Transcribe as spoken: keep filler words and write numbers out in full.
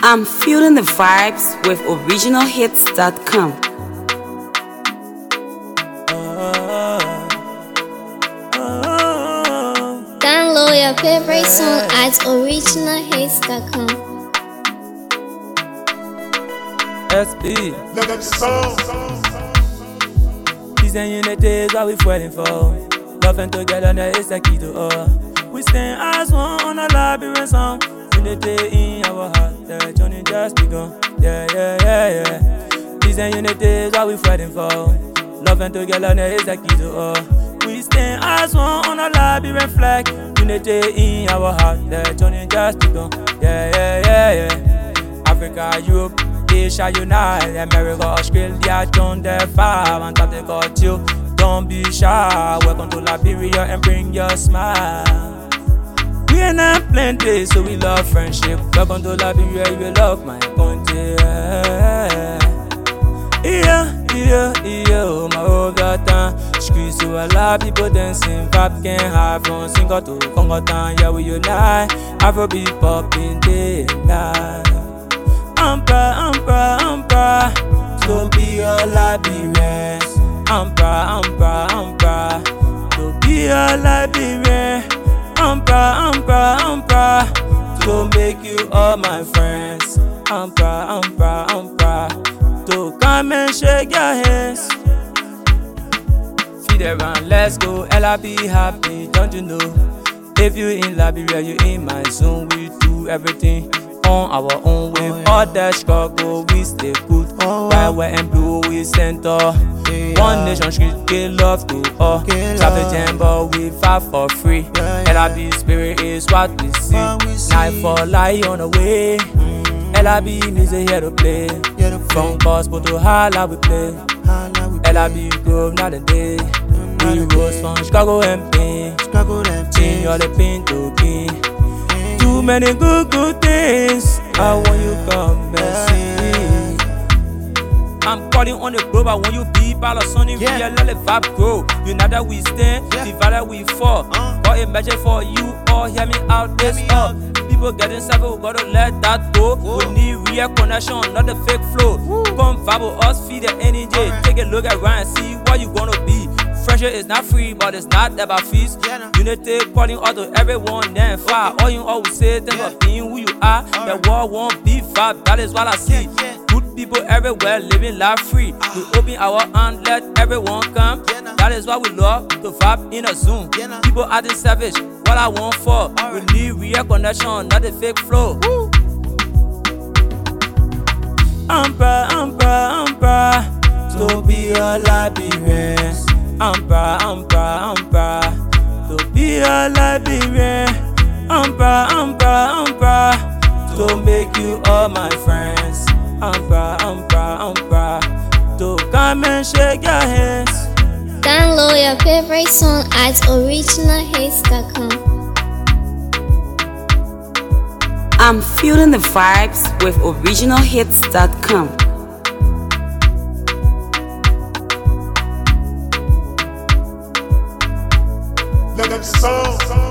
I'm feeling the vibes with original hits dot com. Download your favorite song at original hits dot com. S B Peace and unity is what we fighting for. Loving together, that is the key to all. We stand as one on a labyrinth song. Unity in our heart, the journey just begun. Yeah, yeah, yeah, yeah. Peace and unity is what we fighting for. Loving together, that is the key to all. We stand as one on a labyrinth flag. Unity in our heart, the journey just begun. Yeah, yeah, yeah, yeah. Africa, Europe, Asia unite, America, Australia, John the five, and they got you. Don't be shy. Welcome to Liberia and bring your smile. We are not plenty, so we love friendship. Welcome to Liberia, you love my country. Yeah, yeah, yeah, oh my over time. Squeeze to a lot of people dancing. Vibe can't hide from Singo to Congo town. Yeah, we unite. Afrobeat popping day and night. I'm proud, I'm proud, I'm proud to be a Liberian. I'm proud, I'm proud, I'm proud to be a Liberian. I'm proud, I'm proud, I'm proud to make you all my friends. I'm proud, I'm proud, I'm proud to come and shake your hands. Feed around, let's go, Ella be happy, don't you know? If you in Liberia, you in my zone. We do everything on our own way. Oh, yeah. All that struggle, we stay good. Oh, right where and blue, we center. Yeah. One nation street, give love to all. Traffic jam, but we fight for free. Yeah, yeah. L I B spirit is what we see. we see. Night for lie on the way. Mm. L I B music here to play. Yeah, to play. From gospel to hala we play. Hala we play. L I B Grove not a day. Mm. We rose from Chicago and pain. Chicago and pain. All the pain to gain. Too many good, good things. I want you come and see. I'm calling on the globe. I want you be by the sunny. Yeah. Real let the vibe grow. United we stand, yeah. Divided we fall. Uh. Got a message for you all. Hear me out this up. People getting savage, we gotta let that go. Whoa. We need real connection, not the fake flow. Woo. Come vibe with us, feed the energy. Right. Take a look around and see what you gonna be. Friendship is not free, but it's not about fees. Yeah, no. Unity calling out to everyone, then fire. Okay. All you always say, thanks yeah. for being who you are. All the right. world won't be vibe, that is what I see. Yeah, yeah. Good people everywhere living life free. Uh. We open our hand, let everyone come. Yeah, no. That is what we love, to vibe in a Zoom. Yeah, no. People acting savage, what I want for. All we right. need real connection, not the fake flow. Woo. I'm proud, I'm proud, I'm proud to be a Liberian. I'm proud, I'm proud, I'm proud to be a Liberian. I'm proud, I'm proud, I'm proud to make you all my friends. I'm proud, I'm proud, I'm proud to come and shake your hands. Download your favorite song at original hits dot com. I'm feeling the vibes with original hits dot com. Let them song.